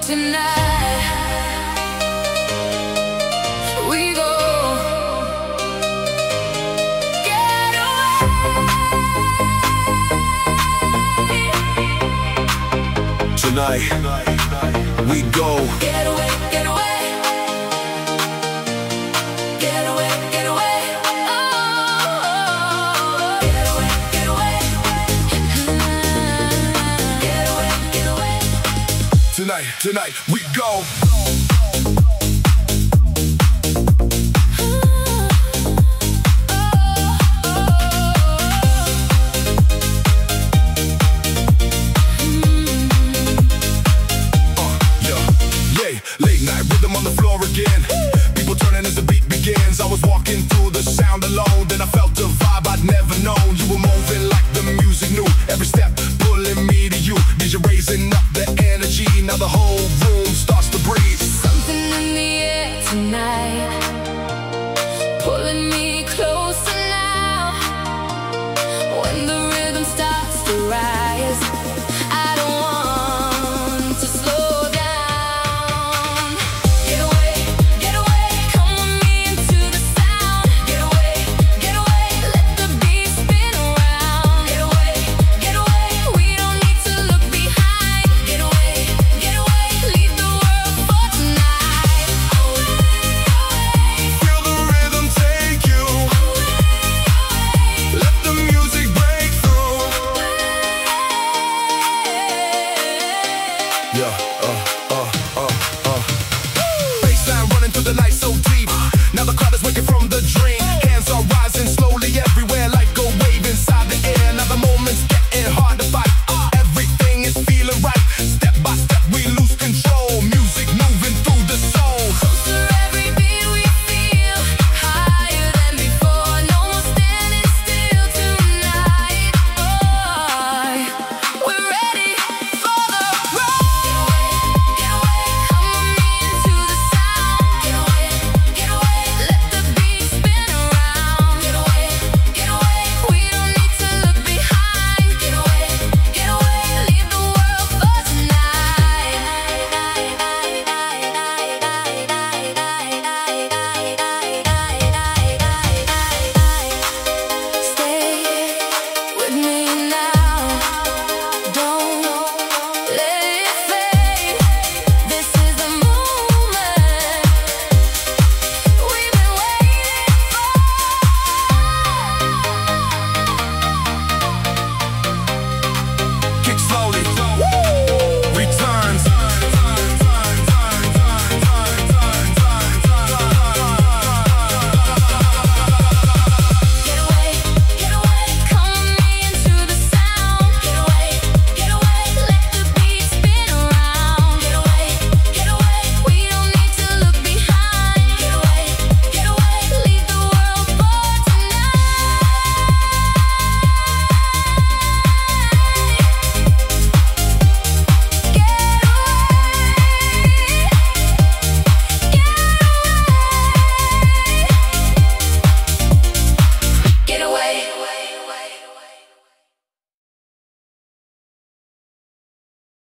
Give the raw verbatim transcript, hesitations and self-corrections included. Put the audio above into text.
Tonight we go. Get away. Tonight we go. Get away, get away. Get away, get away. Oh, get away, get away. Get away, get away. Tonight, tonight we go. Late night rhythm on the floor again. People turning as the beat begins. I was walking through the sound alone, then I felt a vibe I'd never known. You were moving like the music knew. Every step pulling me to you. Did you raising up the energy? Now the whole room starts to breathe. Something in the air tonight, pulling me closer now. When the rhythm starts to rise, I don't want to slow down. Get away, get away, come with me into the sound. Get away, get away, let the beat spin around. Get away, get away, we don't need to look behind. Get away, get away, leave the world for tonight. Away, away, Feel the rhythm take you. Let the music break through. Yeah.